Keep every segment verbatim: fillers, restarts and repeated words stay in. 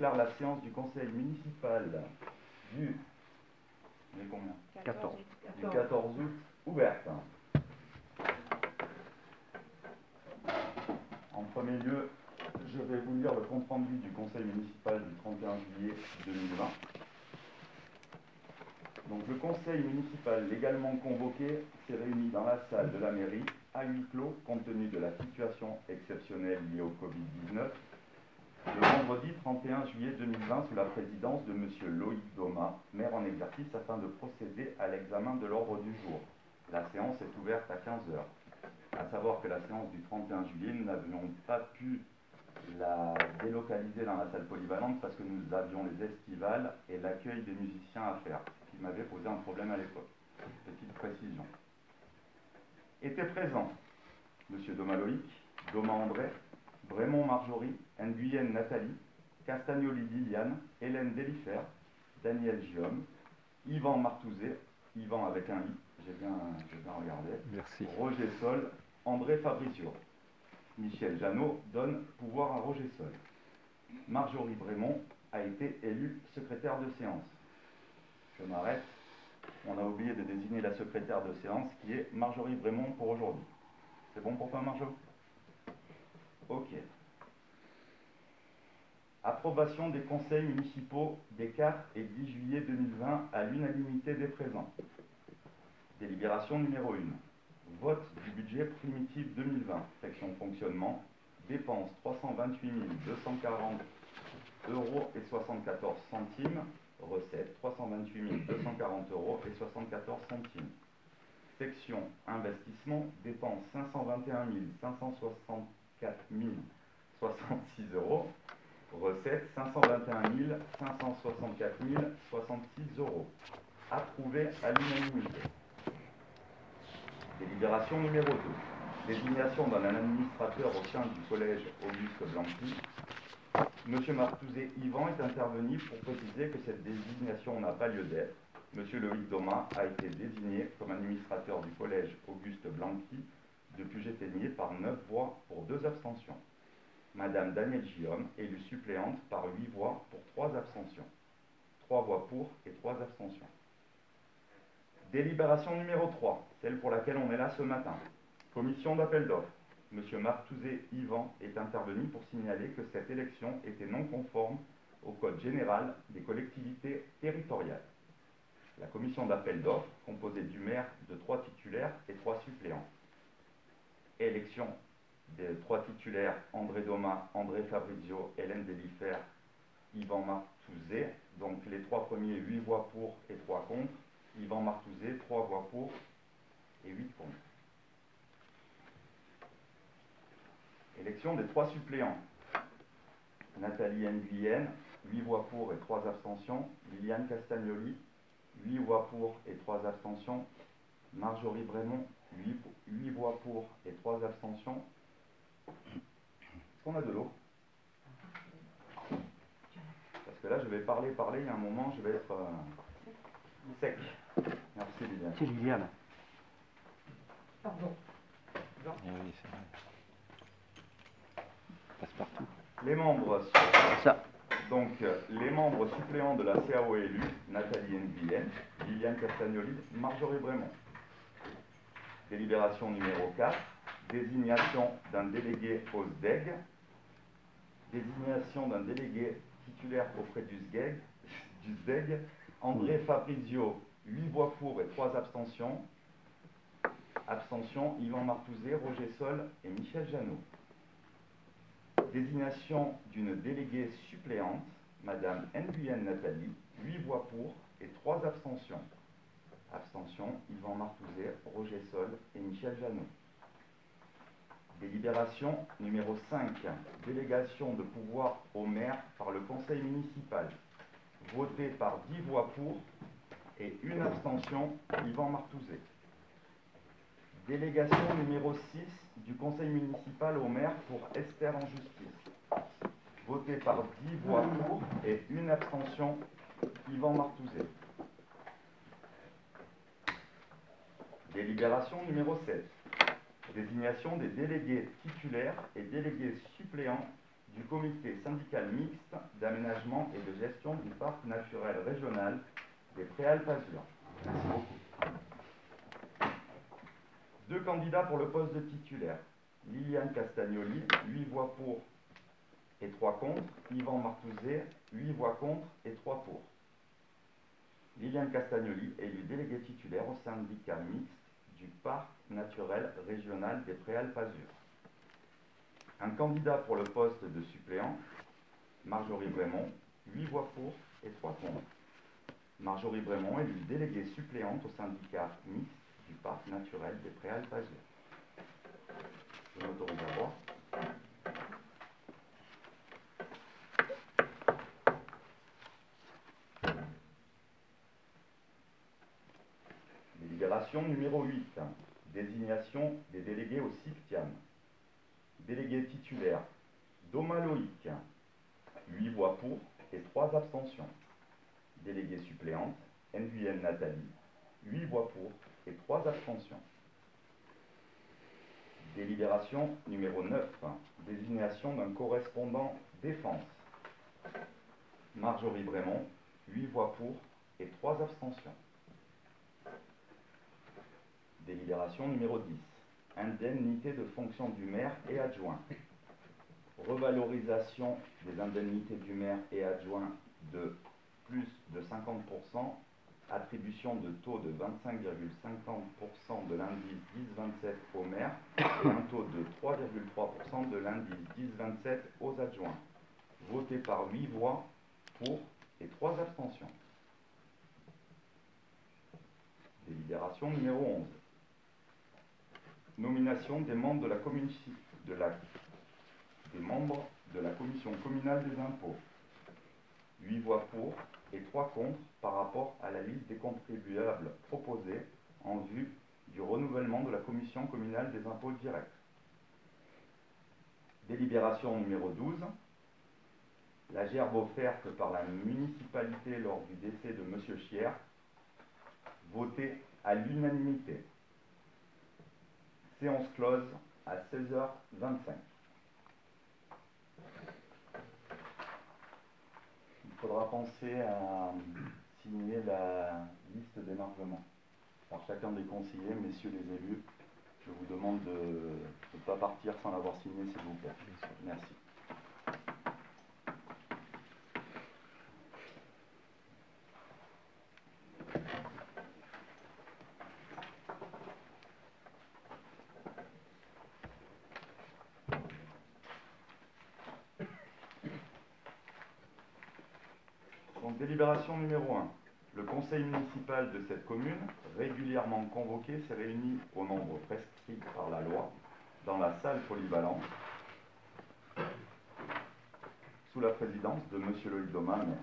déclare la séance du conseil municipal du, mais combien quatorze. du quatorze août ouverte. En premier lieu, je vais vous lire le compte-rendu du conseil municipal du trente et un juillet deux mille vingt. Donc, le conseil municipal légalement convoqué s'est réuni dans la salle de la mairie à huis clos compte tenu de la situation exceptionnelle liée au Covid dix-neuf le vendredi trente et un juillet deux mille vingt sous la présidence de M. Loïc Domas, maire en exercice, afin de procéder à l'examen de l'ordre du jour. La séance est ouverte à quinze heures. À savoir que la séance du trente et un juillet, nous n'avions pas pu la délocaliser dans la salle polyvalente parce que nous avions les estivales et l'accueil des musiciens à faire, ce qui m'avait posé un problème à l'époque. Petite précision. Étaient présents M. Domas Loïc, Domas André, Brémond Marjorie, Nguyen Nathalie, Castagnoli Liliane, Hélène Délifer, Daniel Giom, Yvan Martouzet, Yvan avec un I, j'ai bien, j'ai bien regardé, Merci. Roger Sol, André Fabricio. Michel Janot donne pouvoir à Roger Sol. Marjorie Brémond a été élue secrétaire de séance. Je m'arrête. On a oublié de désigner la secrétaire de séance qui est Marjorie Brémond pour aujourd'hui. C'est bon pour toi, Marjo? Ok. Approbation des conseils municipaux des quatre et dix juillet deux mille vingt à l'unanimité des présents. Délibération numéro un. Vote du budget primitif deux mille vingt. Section fonctionnement. Dépenses trois cent vingt-huit mille deux cent quarante euros et soixante-quatorze centimes. Recettes trois cent vingt-huit mille deux cent quarante euros et soixante-quatorze centimes. Section investissement. Dépenses cinq cent vingt et un mille cinq cent soixante-quatre mille soixante-six euros. Recettes cinq cent vingt et un mille cinq cent soixante-quatre mille soixante-six euros. Approuvé à l'unanimité. Délibération numéro deux. Désignation d'un administrateur au sein du collège Auguste Blanqui. Monsieur Martouzet Yvan est intervenu pour préciser que cette désignation n'a pas lieu d'être. Monsieur Loïc Domas a été désigné comme administrateur du collège Auguste Blanqui de Puget-Théniers par neuf voix pour deux abstentions. Madame Danielle Giom, élue suppléante par huit voix pour trois abstentions. trois voix pour et trois abstentions. Délibération numéro trois, celle pour laquelle on est là ce matin. Commission d'appel d'offres. Monsieur Martouzet Yvan est intervenu pour signaler que cette élection était non conforme au Code général des collectivités territoriales. La commission d'appel d'offres, composée du maire, de trois titulaires et trois suppléants. Élection des trois titulaires, André Domas, André Fabrizio, Hélène Délifer, Yvan Martouzet. Donc les trois premiers, huit voix pour et trois contre. Yvan Martouzet, trois voix pour et huit contre. Élection des trois suppléants. Nathalie Nguyen, huit voix pour et trois abstentions. Liliane Castagnoli, huit voix pour et trois abstentions. Marjorie Brémond, huit voix pour et trois abstentions. Est-ce qu'on a de l'eau? Parce que là, je vais parler, parler, il y a un moment, je vais être euh, sec. Merci, Liliane. C'est Liliane. Pardon. Eh oui, c'est vrai. Passe partout. Les membres, Ça. donc, les membres suppléants de la C A O élus, Nathalie Nguyen, Liliane Castagnoli, Marjorie Brémond. Délibération numéro quatre, désignation d'un délégué au S D E G. Désignation d'un délégué titulaire auprès du S D E G, du S D E G. André Fabrizio, huit voix pour et trois abstentions. Abstention, Yvan Martouzet, Roger Sol et Michel Janot. Désignation d'une déléguée suppléante, Madame Nguyen Nathalie, huit voix pour et trois abstentions. Abstention, Yvan Martouzet, Roger Sol et Michel Janot. Délibération numéro cinq, délégation de pouvoir au maire par le conseil municipal. Voté par dix voix pour et une abstention, Yvan Martouzet. Délégation numéro six du conseil municipal au maire pour Esther en justice. Voté par dix voix pour et une abstention, Yvan Martouzet. Délibération numéro sept. Désignation des délégués titulaires et délégués suppléants du comité syndical mixte d'aménagement et de gestion du parc naturel régional des Préalpes-Azur. Merci beaucoup. Deux candidats pour le poste de titulaire. Liliane Castagnoli, huit voix pour et trois contre. Yvan Martouzet, huit voix contre et trois pour. Liliane Castagnoli, élue déléguée titulaire au syndicat mixte du parc naturel régional des Préalpes-Azur. Un candidat pour le poste de suppléant, Marjorie Brémond, huit voix pour et trois contre. Marjorie Brémond, élue déléguée suppléante au syndicat mixte du parc naturel des Préalpes-Azur. Je m'autorise à voir. Délibération numéro huit. Désignation des délégués au SICTIAM. Délégué titulaire, Doma Loïc, huit voix pour et trois abstentions. Déléguée suppléante, Nguyen Nathalie, huit voix pour et trois abstentions. Délibération numéro neuf. Désignation d'un correspondant défense. Marjorie Brémond, huit voix pour et trois abstentions. Délibération numéro dix. Indemnité de fonction du maire et adjoint. Revalorisation des indemnités du maire et adjoint de plus de cinquante pour cent. Attribution de taux de vingt-cinq virgule cinquante pour cent de l'indice dix vingt-sept au maire et un taux de trois virgule trois pour cent de l'indice dix vingt-sept aux adjoints. Voté par huit voix pour et trois abstentions. Délibération numéro onze. Nomination des membres de la, de la, des membres de la commission communale des impôts. huit voix pour et trois contre par rapport à la liste des contribuables proposés en vue du renouvellement de la commission communale des impôts directs. Délibération numéro douze. La gerbe offerte par la municipalité lors du décès de M. Chier, votée à l'unanimité. Séance close à seize heures vingt-cinq. Il faudra penser à signer la liste d'émargement par chacun des conseillers. Messieurs les élus, je vous demande de ne pas partir sans l'avoir signé, s'il vous plaît. Merci. Donc, délibération numéro un. Le conseil municipal de cette commune, régulièrement convoqué, s'est réuni au nombre prescrit par la loi dans la salle polyvalente sous la présidence de M. Loïc Doma, maire.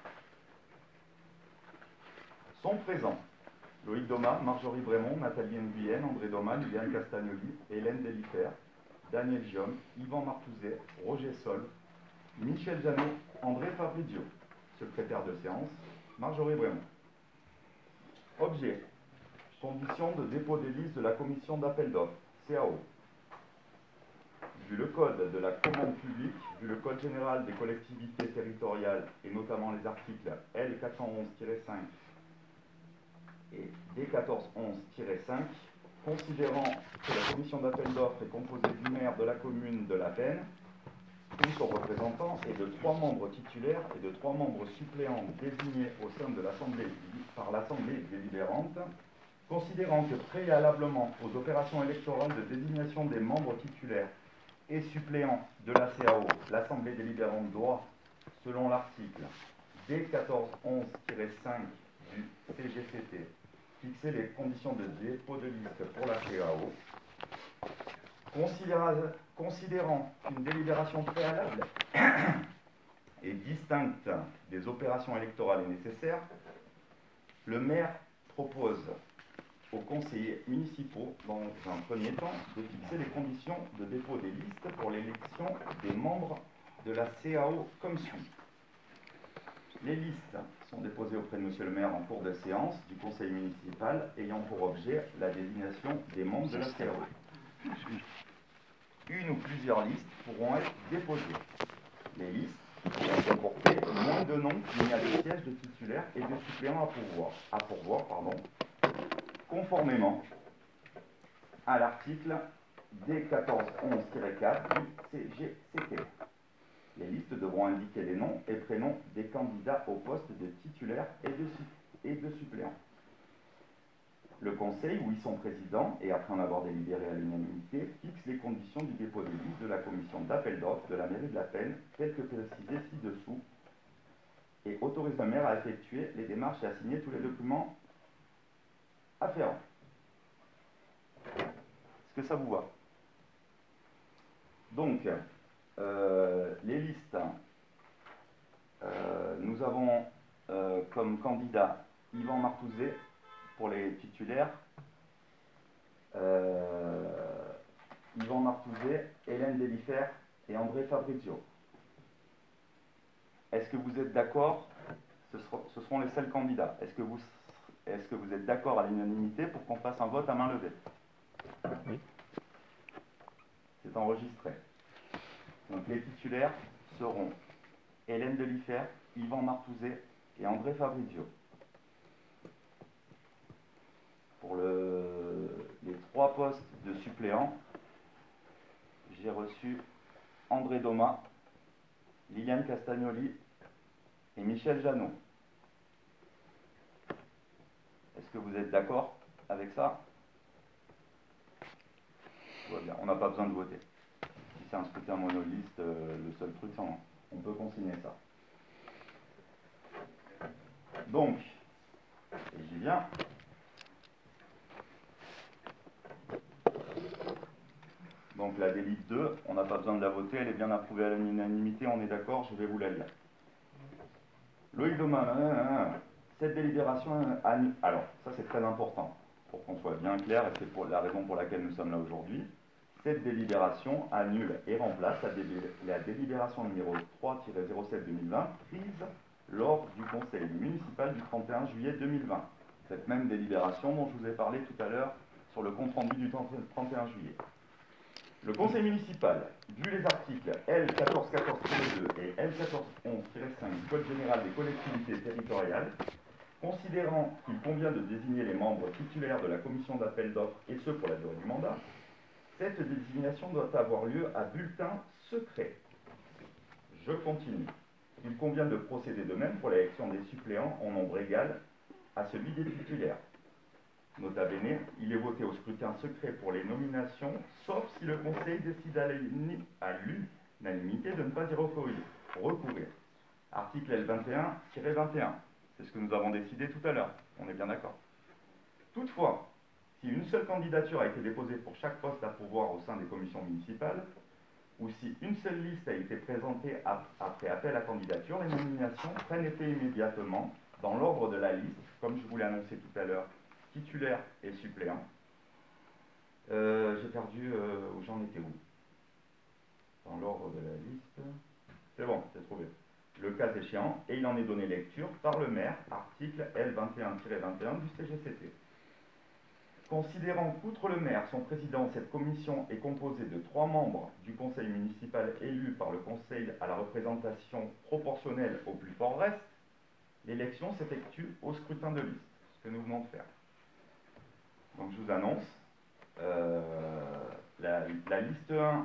Sont présents Loïc Doma, Marjorie Brémond, Nathalie Nguyen, André Doma, Liliane Castagnoli, Hélène Delifer, Daniel Giom, Yvan Martouzet, Roger Sol, Michel Janot, André Fabrizio. Secrétaire de séance, Marjorie Brémond. Objet. Conditions de dépôt des listes de la commission d'appel d'offres, C A O. Vu le code de la commande publique, vu le code général des collectivités territoriales et notamment les articles L quatre cent onze tiret cinq et D quatorze onze tiret cinq, considérant que la commission d'appel d'offres est composée du maire de la commune de La Peine ou son représentant et de trois membres titulaires et de trois membres suppléants désignés au sein de l'Assemblée par l'Assemblée délibérante, considérant que préalablement aux opérations électorales de désignation des membres titulaires et suppléants de la C A O, l'Assemblée délibérante doit, selon l'article D quatorze onze tiret cinq du C G C T, fixer les conditions de dépôt de liste pour la C A O, considérant qu'une délibération préalable est distincte des opérations électorales et nécessaire, le maire propose aux conseillers municipaux, dans un premier temps, de fixer les conditions de dépôt des listes pour l'élection des membres de la C A O comme suit. Les listes sont déposées auprès de Monsieur le maire en cours de séance du conseil municipal ayant pour objet la désignation des membres de la C A O. Une ou plusieurs listes pourront être déposées. les listes vont comporter moins de noms qu'il n'y a de sièges de titulaires et de suppléants à pourvoir, à pourvoir pardon, conformément à l'article D quatorze onze tiret quatre du C G C T. Les listes devront indiquer les noms et prénoms des candidats au poste de titulaire et de, et de suppléant. Le Conseil, où ils sont présidents, et après en avoir délibéré à l'unanimité, fixe les conditions du dépôt des listes de la commission d'appel d'offres de la mairie de la Peine, telles que précisées ci-dessous, et autorise le maire à effectuer les démarches et à signer tous les documents afférents. Est-ce que ça vous va? Donc, euh, les listes, euh, nous avons euh, comme candidat Yvan Martouzet pour les titulaires, euh, Yvan Martouzet, Hélène Delifert et André Fabrizio. Est-ce que vous êtes d'accord? ce, ce seront les seuls candidats. Est-ce que vous, est-ce que vous êtes d'accord à l'unanimité pour qu'on fasse un vote à main levée? Oui. C'est enregistré. Donc les titulaires seront Hélène Delifert, Yvan Martouzet et André Fabrizio. Pour le, les trois postes de suppléants, j'ai reçu André Domas, Liliane Castagnoli et Michel Janot. Est-ce que vous êtes d'accord avec ça? Tout va bien, on n'a pas besoin de voter. Si c'est un scrutin monoliste, euh, le seul truc, c'est on peut consigner ça. Donc, et j'y viens. Donc la délite deux, on n'a pas besoin de la voter, elle est bien approuvée à l'unanimité, on est d'accord, je vais vous la lire. Loïc Domas, cette délibération annule. Alors, ça c'est très important, pour qu'on soit bien clair, et c'est pour la raison pour laquelle nous sommes là aujourd'hui. Cette délibération annule et remplace la, délib la délibération numéro trois tiret zéro sept deux mille vingt prise lors du conseil municipal du trente et un juillet deux mille vingt. Cette même délibération dont je vous ai parlé tout à l'heure sur le compte rendu du trente et un juillet. Le conseil municipal, vu les articles L quatorze quatorze tiret deux et L quatorze onze tiret cinq du Code général des collectivités territoriales, considérant qu'il convient de désigner les membres titulaires de la commission d'appel d'offres et ce pour la durée du mandat, cette désignation doit avoir lieu à bulletin secret. Je continue. Il convient de procéder de même pour l'élection des suppléants en nombre égal à celui des titulaires. Nota bene, il est voté au scrutin secret pour les nominations, sauf si le Conseil décide à l'unanimité de ne pas y recourir. recourir. Article L vingt et un tiret vingt et un. C'est ce que nous avons décidé tout à l'heure. On est bien d'accord. Toutefois, si une seule candidature a été déposée pour chaque poste à pourvoir au sein des commissions municipales, ou si une seule liste a été présentée après appel à candidature, les nominations prennent effet immédiatement dans l'ordre de la liste, comme je vous l'ai annoncé tout à l'heure, titulaire et suppléant. Euh, J'ai perdu euh, où j'en étais où? Dans l'ordre de la liste. C'est bon, j'ai trouvé. Le cas échéant, et il en est donné lecture par le maire, article L vingt et un tiret vingt et un du C G C T. Considérant qu'outre le maire, son président, cette commission est composée de trois membres du conseil municipal élus par le conseil à la représentation proportionnelle au plus fort reste, l'élection s'effectue au scrutin de liste, ce que nous venons de faire. Donc je vous annonce, euh, la, la liste un,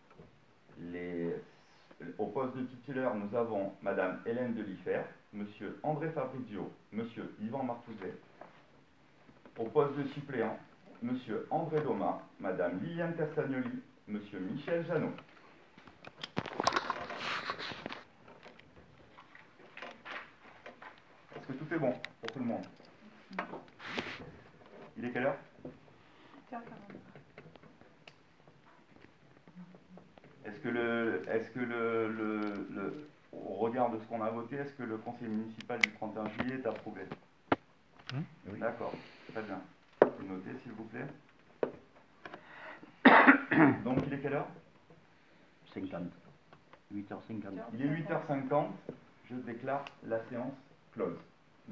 les, au poste de titulaire, nous avons Madame Hélène Delifert, Monsieur André Fabrizio, Monsieur Yvan Martouzet. Au poste de suppléant, Monsieur André Domas, Madame Liliane Castagnoli, Monsieur Michel Janot. Est-ce que tout est bon pour tout le monde? Il est quelle heure? Est-ce que, le, est-ce que le, le, le, au regard de ce qu'on a voté, est-ce que le conseil municipal du trente et un juillet est approuvé? Mmh, oui. D'accord, très bien. Vous notez s'il vous plaît. Donc il est quelle heure? cinquante. huit heures cinquante. Il est huit heures cinquante, je déclare la séance close.